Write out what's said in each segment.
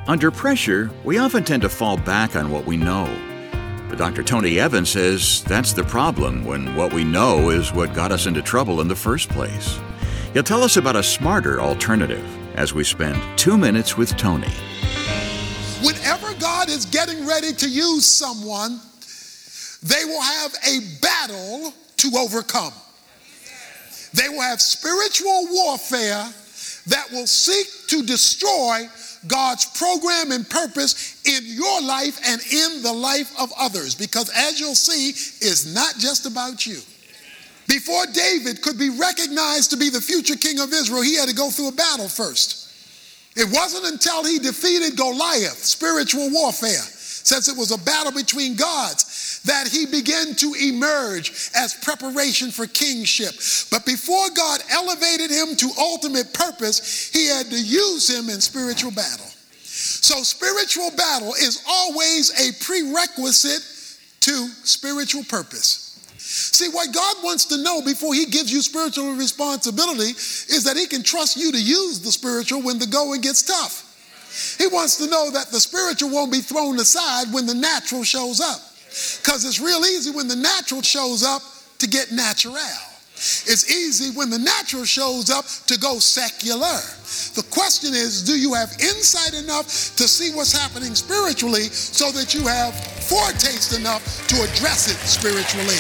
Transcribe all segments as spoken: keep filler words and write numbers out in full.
Under pressure, we often tend to fall back on what we know. But Doctor Tony Evans says that's the problem when what we know is what got us into trouble in the first place. He'll tell us about a smarter alternative as we spend two minutes with Tony. Whenever God is getting ready to use someone, they will have a battle to overcome. They will have spiritual warfare that will seek to destroy God's program and purpose in your life and in the life of others. Because as you'll see, it's not just about you. Before David could be recognized to be the future king of Israel, he had to go through a battle first. It wasn't until he defeated Goliath, spiritual warfare, since it was a battle between gods, that he began to emerge as preparation for kingship. But before God elevated him to ultimate purpose, he had to use him in spiritual battle. So spiritual battle is always a prerequisite to spiritual purpose. See, what God wants to know before he gives you spiritual responsibility is that he can trust you to use the spiritual when the going gets tough. He wants to know that the spiritual won't be thrown aside when the natural shows up. Because it's real easy when the natural shows up to get natural. It's easy when the natural shows up to go secular. The question is, do you have insight enough to see what's happening spiritually so that you have foretaste enough to address it spiritually?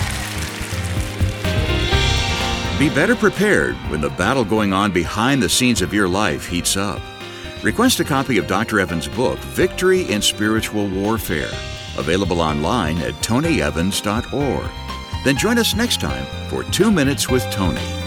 Be better prepared when the battle going on behind the scenes of your life heats up. Request a copy of Doctor Evans' book, Victory in Spiritual Warfare, available online at tony evans dot org. Then join us next time for Two Minutes with Tony.